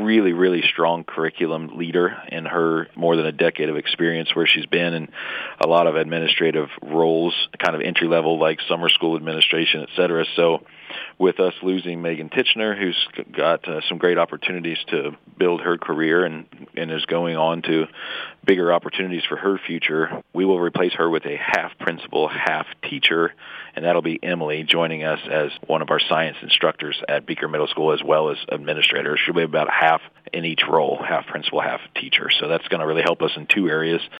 really, really strong curriculum leader in her more than a decade of experience where she's been in a lot of administrative roles, kind of entry level like summer school administration, et cetera. So with us losing Megan Titchener, who's got some great opportunities to build her career and is going on to bigger opportunities for her future, we will replace her with a half principal, half teacher, and that'll be Emily joining us as one of our science instructors at Beaker Middle School as well as administrator. She'll be about half in each role, half principal, half teacher. So that's going to really help us in two areas.